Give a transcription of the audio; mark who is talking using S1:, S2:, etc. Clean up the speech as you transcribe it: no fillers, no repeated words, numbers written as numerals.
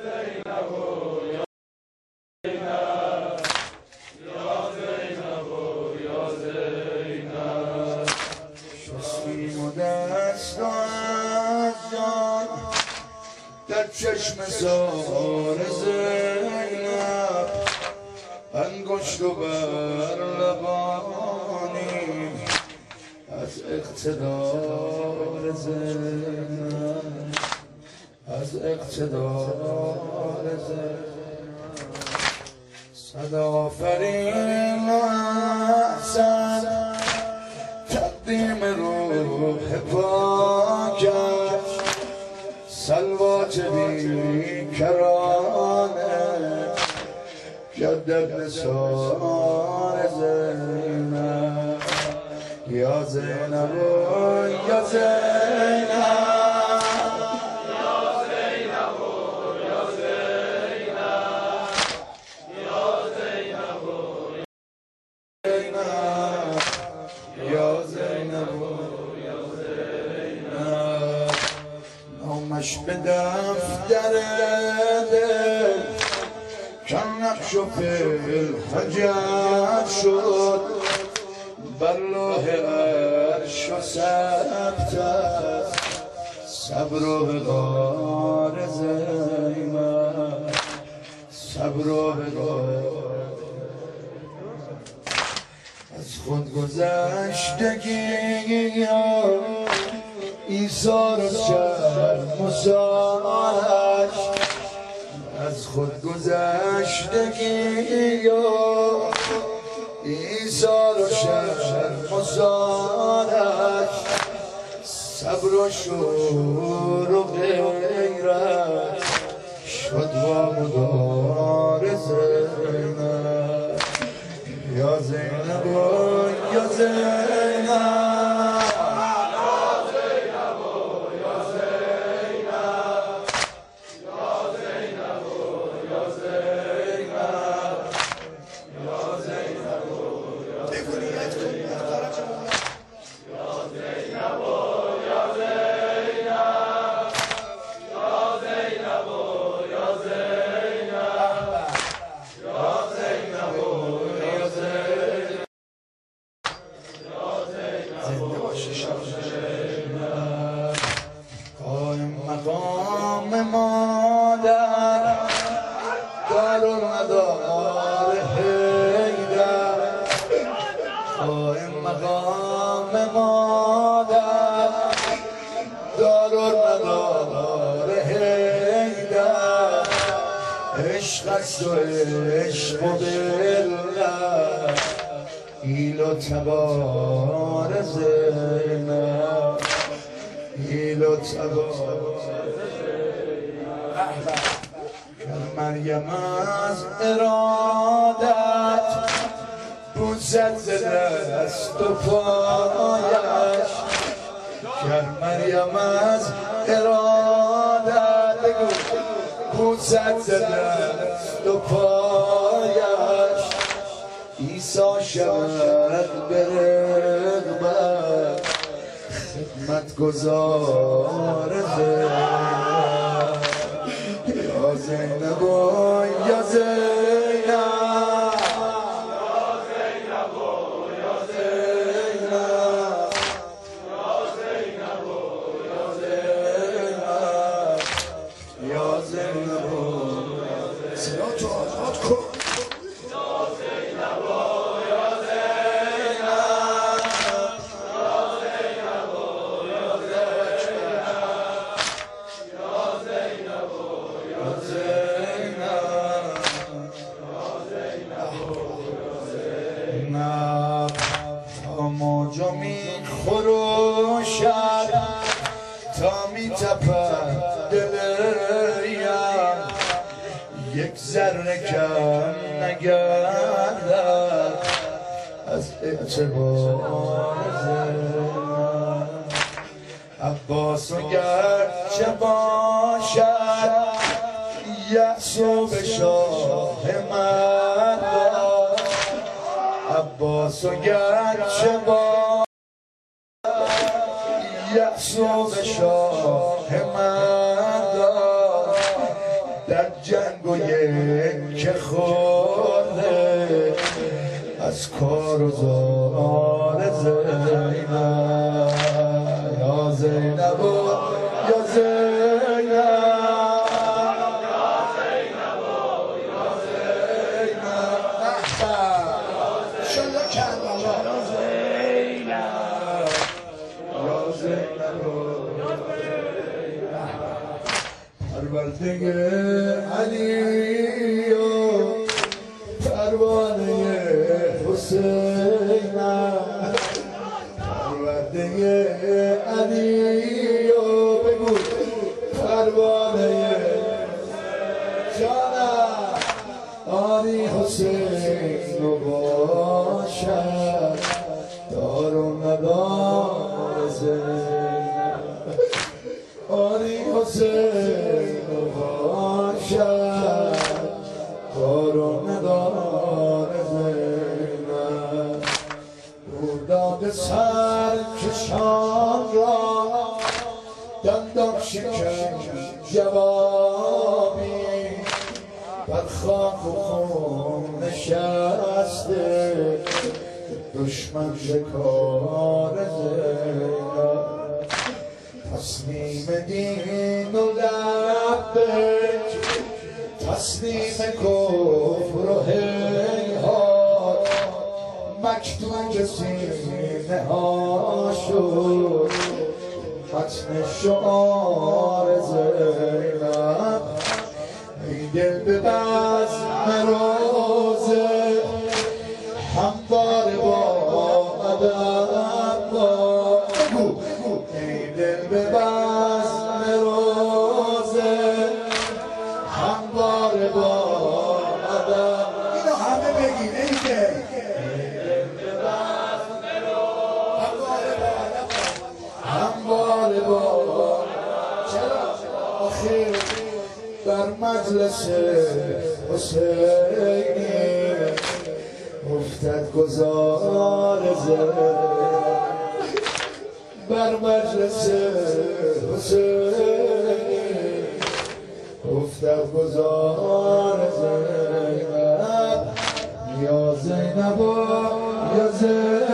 S1: در چشم زار زینب انگشت و بر لبانی از اقتدار زینب از اقتدار زینب صد آفرین و احسن تقدیم روح پاکش سلوات بی کرانه جدد نثار زینب یا زینب یا زینب نامش به دفتر دل کم نقش و فیل حجت شد بر لوح عرش و ثبت است صبر و وقار زینب صبر و وقار از خود گذشتگی ایثار و شرم و سالش از خود گذشتگی ایثار و شرم و سالش صبر و شور و غیرت شد با مدار زینب یا زینب یا زینب قائم مقام مادر دارالمدار حیدر قائم مقام مادر دارالمدار حیدر عشق است و عشق و بالله ایل و تبار زینب ایل و تبار مریم از ارادت بوسد دست و پایش گر مریم از ارادت بوسد دست و پایش عیسی شود به رغبت خدمت گزار زینب یا زینب یا زینب یا زینب صدا تو آزاد کن موجا می خروشد تا می تپد دلیم یک ذره کم نگردد از اعتبار زینب عباس و گرچه باشد یأسو به شاه مردان عباس و گرچه با یأسو به شاه مردان در جنگ و یک خورده از کار و زار زینب یا زینب یا زینب شلا کربلا یا زینب پرورده علی و پروانه حسین پرورده علی و بگو پروانه جانم آنی حسین و باشد دار و ندار زینب آنی حسین و باشد دار و ندار زینب داد سرکشان را دندان شکن جوابی بر خاک و خون نشسته دشمن شکار زینب تسلیم دین و لبک تسلیم کفر و هیهات مکتوب سینه ها شد ختم شعار زینب ای دل به بزم روزه هموار با ادب ای دل به بزم روزه هموار با ادب اینو همه بگید ای دل هموار با چرا آخر در مجلس حسینی افتد گذار زینب بر مجلس حسینی افتد گذار زینب یا زینب یا زینب